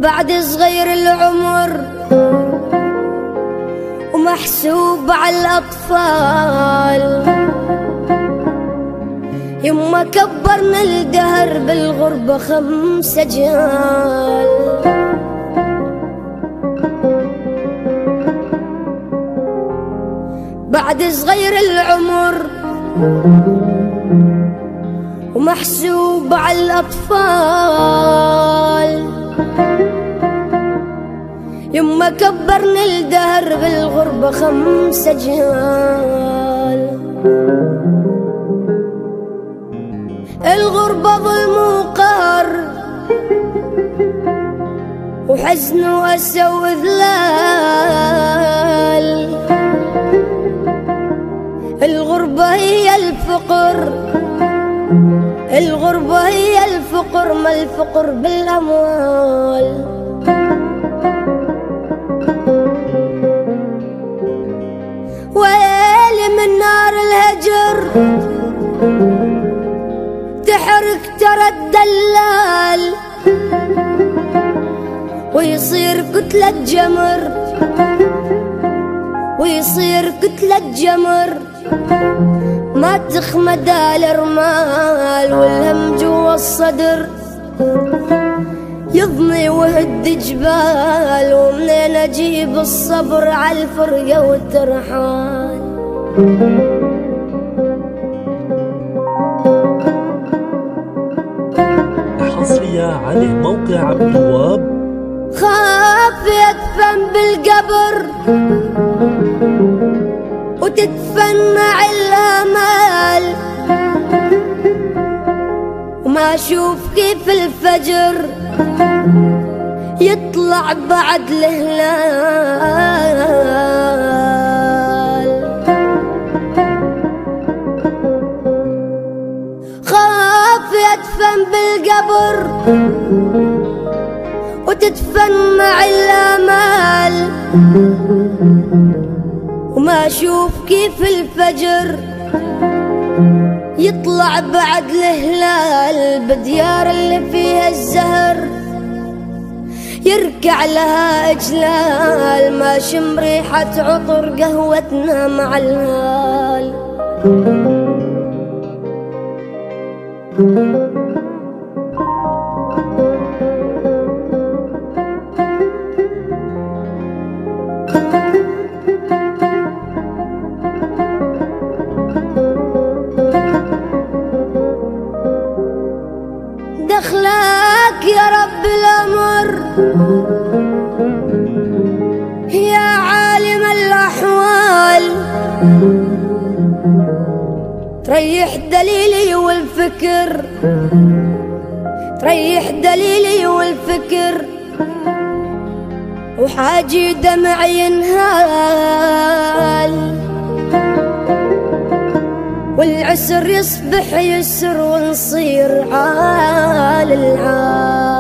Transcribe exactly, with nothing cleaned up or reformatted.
بعد صغير العمر ومحسوب على الأطفال، يما كبرنا الدهر بالغربة خمس أجيال. بعد صغير العمر ومحسوب على الأطفال، يما كبرنا الدهر بالغربة خمس أجيال. الغربة ظلم وقهر وحزن وأسى وإذلال، الغربة هي الفقر، الغربة هي الفقر، ما الفقر بالأموال. ويلي من نار الهجر تحرق ترى الدلال، ويصير كتلة جمر، ويصير كتلة جمر ما تخمد الرمال. والهم جوا الصدر يضني وهد جبال، ومنين اجيب الصبر على الفرقة والترحال. حصرية على موقع عبد الوهاب. خاف يدفن بالقبر وتدفن مع الآمال، وما أشوف كيف الفجر يطلع بعد الهلال. خاف يدفن بالقبر وتدفن مع الآمال، وما أشوف كيف الفجر يطلع بعد الهلال. بديار اللي فيها الزهر يركع لها إجلال، ما شم ريحة عطر قهوتنا مع الهال. دخلك يا رب الأمر يا عالم الأحوال، تريح دليلي والفكر، تريح دليلي والفكر، وحاجي دمعي ينهال. والعسر يصبح يسر ونصير عال العال.